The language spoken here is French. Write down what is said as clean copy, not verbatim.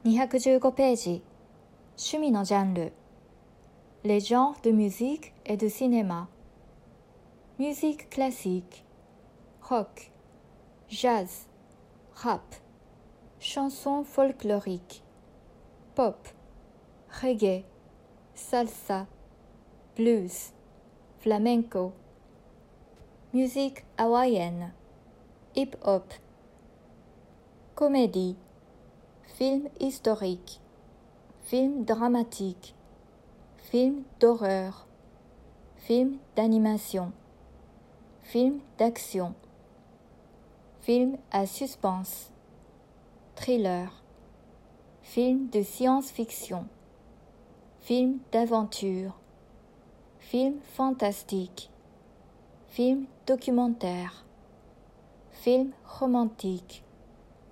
215ページ。趣味のジャンル。Les genres de musique et de cinéma. Musique classique, rock, jazz, rap, chansons folkloriques, pop, reggae, salsa, blues, flamenco. Musique hawaïenne, hip-hop. Comédie, film historique, film dramatique, film d'horreur, film d'animation, film d'action, film à suspense, thriller, film de science-fiction, film d'aventure, film fantastique, film documentaire, film romantique.